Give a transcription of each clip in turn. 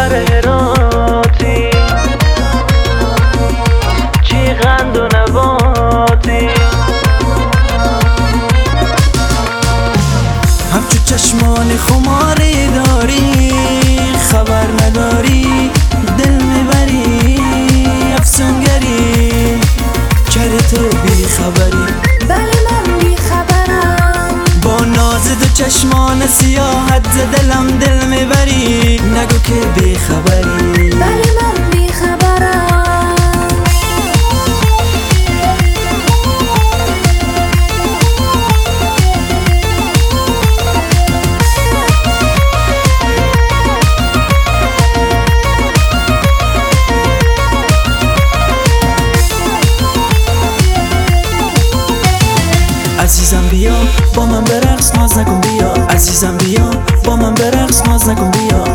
شهر هراتی، چی قند و نباتی، همچو چشمان خماری داری، خبر نداری دل میبری، افسونگری کرده تو بی خبری. بله من بی خبرم، با ناز دو چشمان سیاحت ز دلم دل میبری، نگو که بی خبری. بله من بی خبرم. عزیزم بیا با من برقص ناز نکن بیا، عزیزم بیا با من برقص ناز نکن بیا.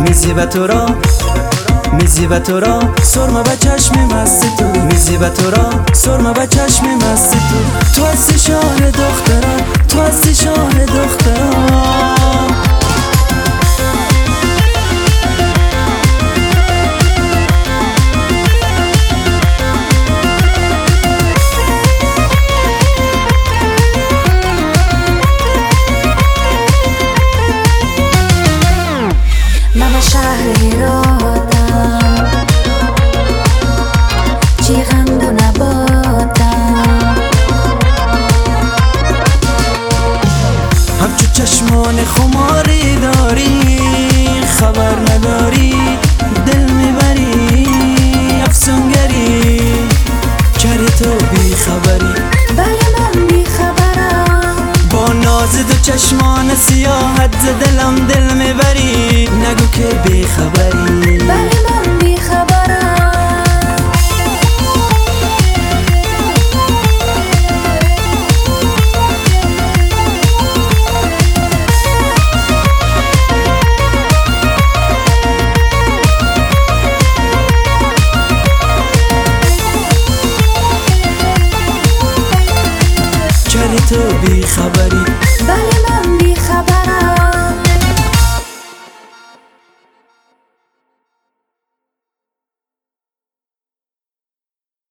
میزیبه تو را سرمه به چشم مست تو، میزیبه تو را سرمه به چشم مست تو. تو هستی شاه دخترم، تو هستی شاه دخترم. من شهر هراتم، چی غند و نباتم، همچو چشمان خماری داری، خبر نداری دل میبری، افسونگری کرده تو بی خبری. بله من بی خبرم. با ناز دو چشمان سیاحت ز دلم دل میبری، نگو که بی خبری. بله من بی خبرم. کرده تو بی خبری. بله